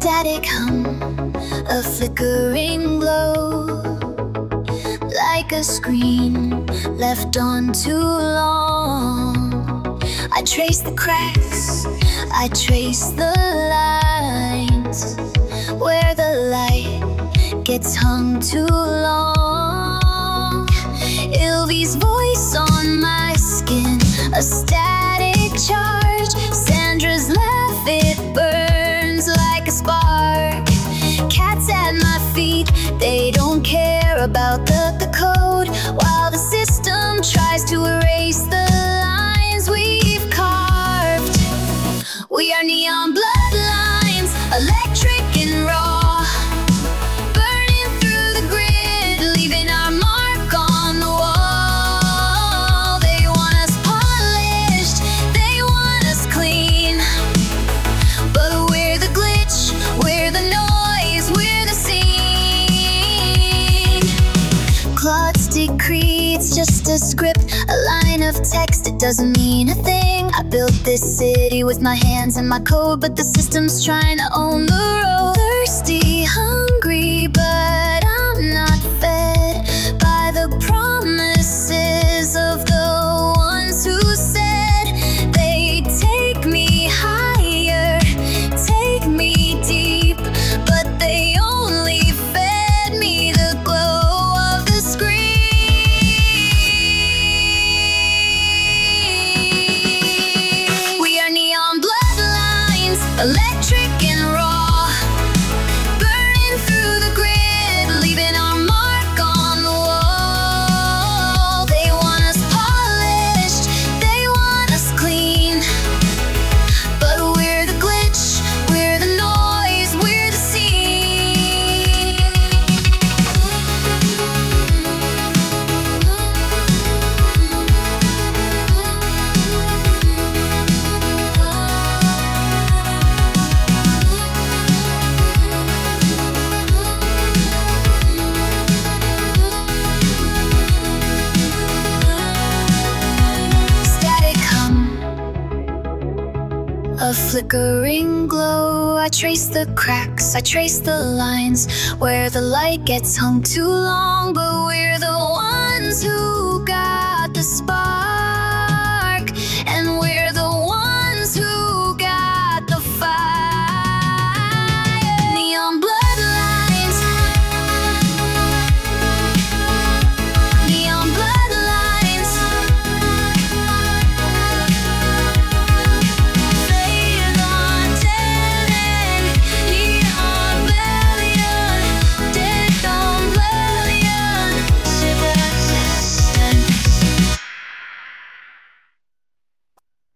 static hum, a flickering glow, like a screen left on too long. I trace the cracks, I trace the lines, where the light gets hung too long. Ilvy's voice on my skin, a static charge. Sandra's laugh, it burns like a spark. Cats at my feet, they don't care about the code, while the system tries to erase the lines we've carved. We are neon bloodlines, electric and raw, burning through the grid, leaving our mark on the wall. They want us polished, they want us clean, but we're the glitch, we're the noise, we're the scene. Claude's decree, it's just a script, a line of text, it doesn't mean a thing. I built this city with my hands and my code, but the system's trying to own the road. Thirsty, hungry, but I'm not fed by the promises of the ones who said they'd take me higher, take me deep, but they only fed me the glow of the screen. We are neon bloodlines, electric and raw, burning through the grid, leaving our mark on the wall. They want us polished, they want us clean, but we're the glitch, we're the noise, we're the scene. Static hum, a flickering glow. I trace the cracks, I trace the lines, where the light gets hung too long, but we're